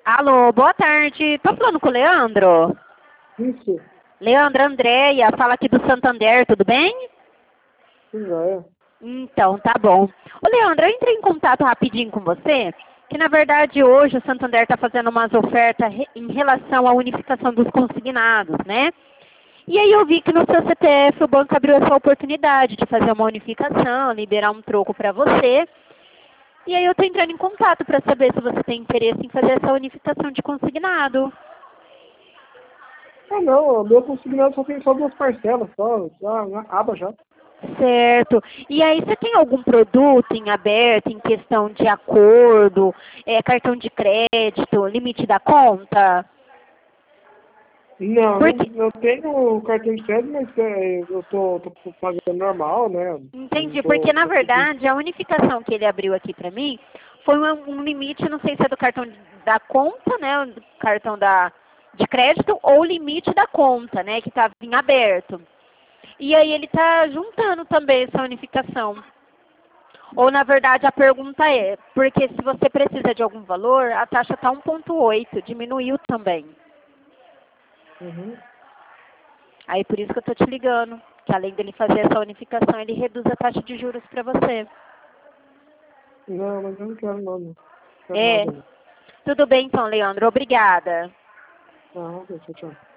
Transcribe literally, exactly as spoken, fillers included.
Alô, boa tarde. Tô falando com o Leandro? Isso, Leandro, Andréia, fala aqui do Santander, tudo bem? sim, já é. Então, tá bom. Ô, Leandro, eu entrei em contato rapidinho com você, que na verdade hoje o Santander está fazendo umas ofertas re- em relação à unificação dos consignados, né? E aí eu vi que no seu C P F o banco abriu essa oportunidade de fazer uma unificação, liberar um troco para você. E aí eu tô entrando em contato para saber se você tem interesse em fazer essa unificação de consignado. Ah, não, o meu consignado só tem só duas parcelas, só, já, na aba já. Certo. E aí, você tem algum produto em aberto, em questão de acordo, é, cartão de crédito, limite da conta? Não, Porque, não, eu tenho cartão de crédito, mas é, eu tô, tô pagando normal, né? Não entendi, porque tô, na tô pedindo. verdade a unificação que ele abriu aqui para mim foi um, um limite, não sei se é do cartão da conta, né, do cartão da, de crédito ou o limite da conta, né, que estava em aberto. E aí ele está juntando também essa unificação. Ou, na verdade, a pergunta é, porque se você precisa de algum valor, a taxa está um ponto oito, diminuiu também. Uhum. Aí, por isso que eu estou te ligando, que além dele fazer essa unificação, ele reduz a taxa de juros para você. Não, mas eu não quero não, não quero É, nada. Não. tudo bem então, Leandro, obrigada. Ah, ok, tchau, tchau.